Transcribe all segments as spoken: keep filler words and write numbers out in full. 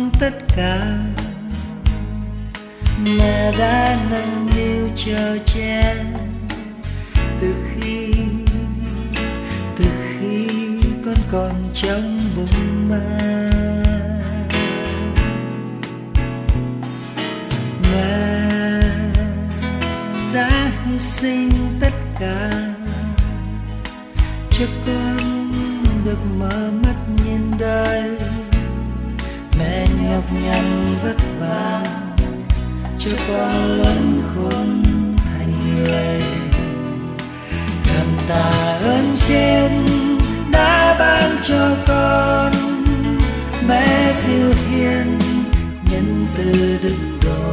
tất cả. Mẹ đã nâng niu chờ che từ khi từ khi con còn trong bụng mẹ. Mẹ đã hy sinh tất cả cho con được mở mắt nhìn đời. Mẹ nhọc nhằn vất vả cho con lớn khôn thành người. Cảm tạ ơn trên đã ban cho con mẹ dịu hiền nhân từ đức độ.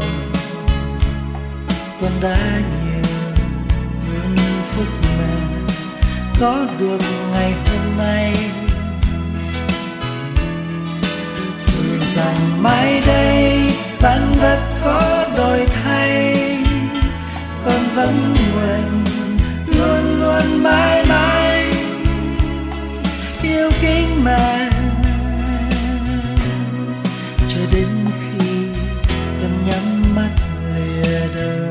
Con đã nhiều hạnh phúc mẹ có được ngày hôm nay. Dù rằng mai đây vạn vật có đổi thay, con vẫn nguyện luôn luôn mãi mãi yêu kính mẹ cho đến khi con nhắm mắt lìa đời.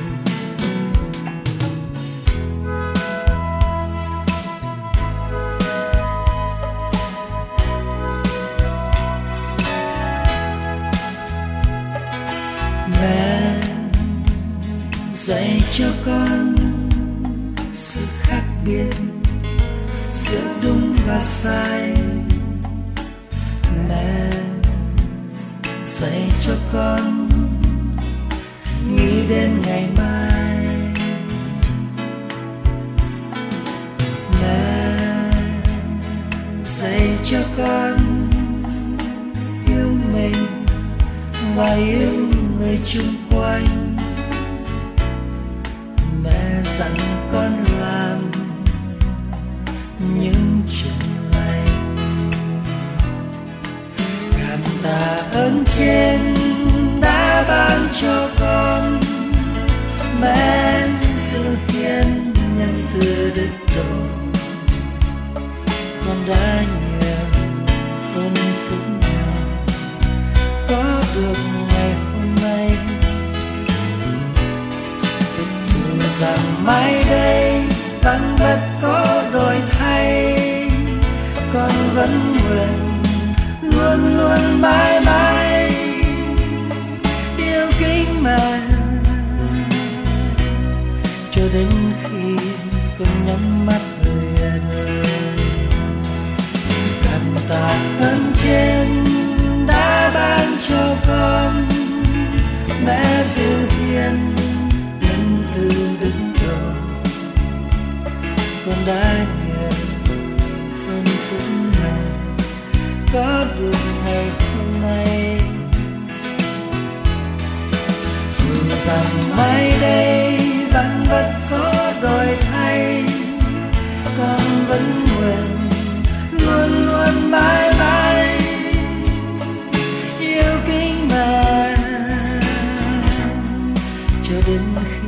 Mẹ dạy cho con sự khác biệt giữa đúng và sai. Mẹ dạy cho con nghĩ đến ngày mai. Mẹ dạy cho con yêu mình và yêu người chung quanh. Mẹ dặn con làm những chuyện lành. Cảm tạ ơn trên đã ban cho con mẹ sự hiền nhân từ đức độ. Con đã nhiều phân phúc mẹ có được ngày hôm nay. Dù rằng mai đây vạn vật có đổi thay, con vẫn nguyện luôn luôn mãi mãi yêu kính mẹ cho đến khi con nhắm mắt lìa đời. Cảm tạ ơn trên đã ban cho con mẹ dịu hiền nhân từ đức độ. Con đã nhận phân phúc mẹ có được ngày hôm nay. Dù rằng mai đây vạn vật có đổi thay, con vẫn nguyện luôn luôn mãi mãi yêu kính mẹ cho đến khi